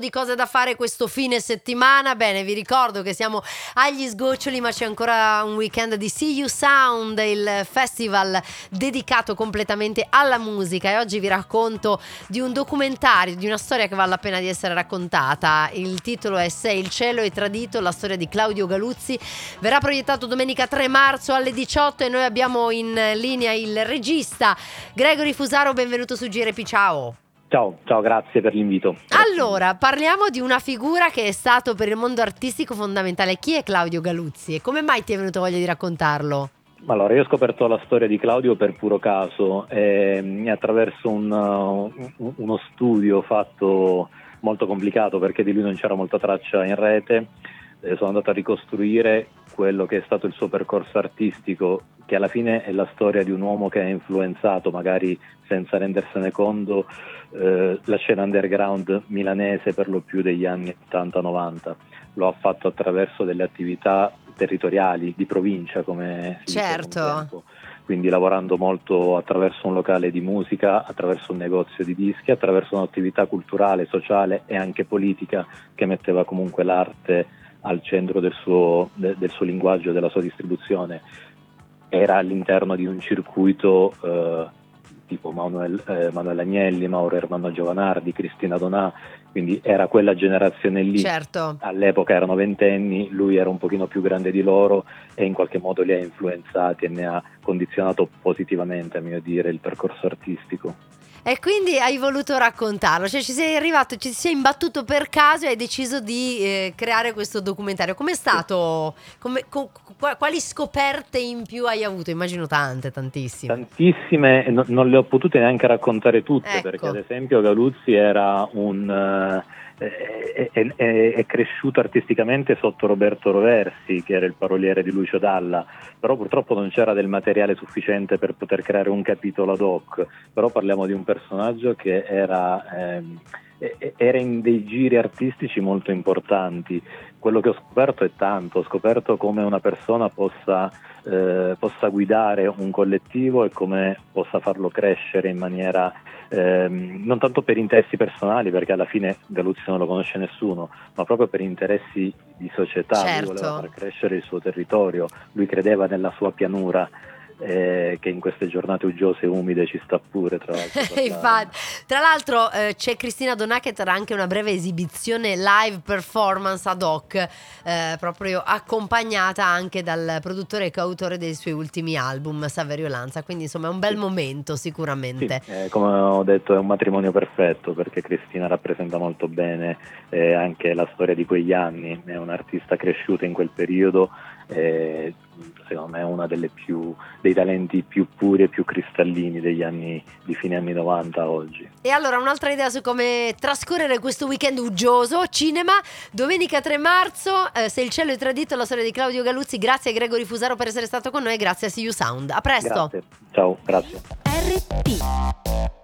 di cose da fare questo fine settimana. Bene, vi ricordo che siamo agli sgoccioli, ma c'è ancora un weekend di See You Sound, il festival dedicato completamente alla musica, e oggi vi racconto di un documentario, di una storia che vale la pena di essere raccontata. Il titolo è Se il cielo è tradito, la storia di Claudio Galuzzi. Verrà proiettato domenica 3 marzo alle 18 e noi abbiamo in linea il regista Gregory Fusaro. Benvenuto su GRP, ciao. Ciao, grazie per l'invito. Allora, parliamo di una figura che è stato per il mondo artistico fondamentale. Chi è Claudio Galuzzi e come mai ti è venuto voglia di raccontarlo? Allora, io ho scoperto la storia di Claudio per puro caso, attraverso uno studio fatto molto complicato, perché di lui non c'era molta traccia in rete. Sono andato a ricostruire quello che è stato il suo percorso artistico, che alla fine è la storia di un uomo che ha influenzato, magari senza rendersene conto, la scena underground milanese per lo più degli anni 80-90. Lo ha fatto attraverso delle attività territoriali, di provincia, come si dice un tempo. Quindi lavorando molto attraverso un locale di musica, attraverso un negozio di dischi, attraverso un'attività culturale, sociale e anche politica che metteva comunque l'arte al centro del suo linguaggio e della sua distribuzione. Era all'interno di un circuito tipo Manuel Agnelli, Mauro Ermanno Giovanardi, Cristina Donà, quindi era quella generazione lì. Certo. All'epoca erano ventenni, lui era un pochino più grande di loro e in qualche modo li ha influenzati e ne ha condizionato positivamente, a mio dire, il percorso artistico. E quindi hai voluto raccontarlo, cioè ci sei arrivato, ci sei imbattuto per caso e hai deciso di creare questo documentario. Com'è stato? Quali scoperte in più hai avuto? Immagino tantissime. Tantissime, non le ho potute neanche raccontare tutte, ecco. Perché ad esempio Galuzzi era è cresciuto artisticamente sotto Roberto Roversi, che era il paroliere di Lucio Dalla, però purtroppo non c'era del materiale sufficiente per poter creare un capitolo ad hoc. Però parliamo di un personaggio che era in dei giri artistici molto importanti. Quello che ho scoperto è tanto, ho scoperto come una persona possa guidare un collettivo e come possa farlo crescere in maniera non tanto per interessi personali, perché alla fine Galuzzi non lo conosce nessuno, ma proprio per interessi di società. Certo. Lui voleva far crescere il suo territorio, lui credeva nella sua pianura, che in queste giornate uggiose e umide ci sta pure, tra l'altro. Infatti, tra l'altro c'è Cristina Donà che terrà anche una breve esibizione live performance ad hoc, proprio accompagnata anche dal produttore e coautore dei suoi ultimi album, Saverio Lanza, quindi insomma è un bel momento sicuramente. Sì, come ho detto, è un matrimonio perfetto, perché Cristina rappresenta molto bene anche la storia di quegli anni, è un'artista cresciuta in quel periodo, secondo me è una dei talenti più puri e più cristallini di fine anni 90 a oggi. E allora un'altra idea su come trascorrere questo weekend uggioso: cinema, domenica 3 marzo, Se il cielo è tradito, la storia di Claudio Galuzzi. Grazie a Gregory Fusaro per essere stato con noi, grazie a See You Sound. A presto. Grazie, ciao, grazie. RP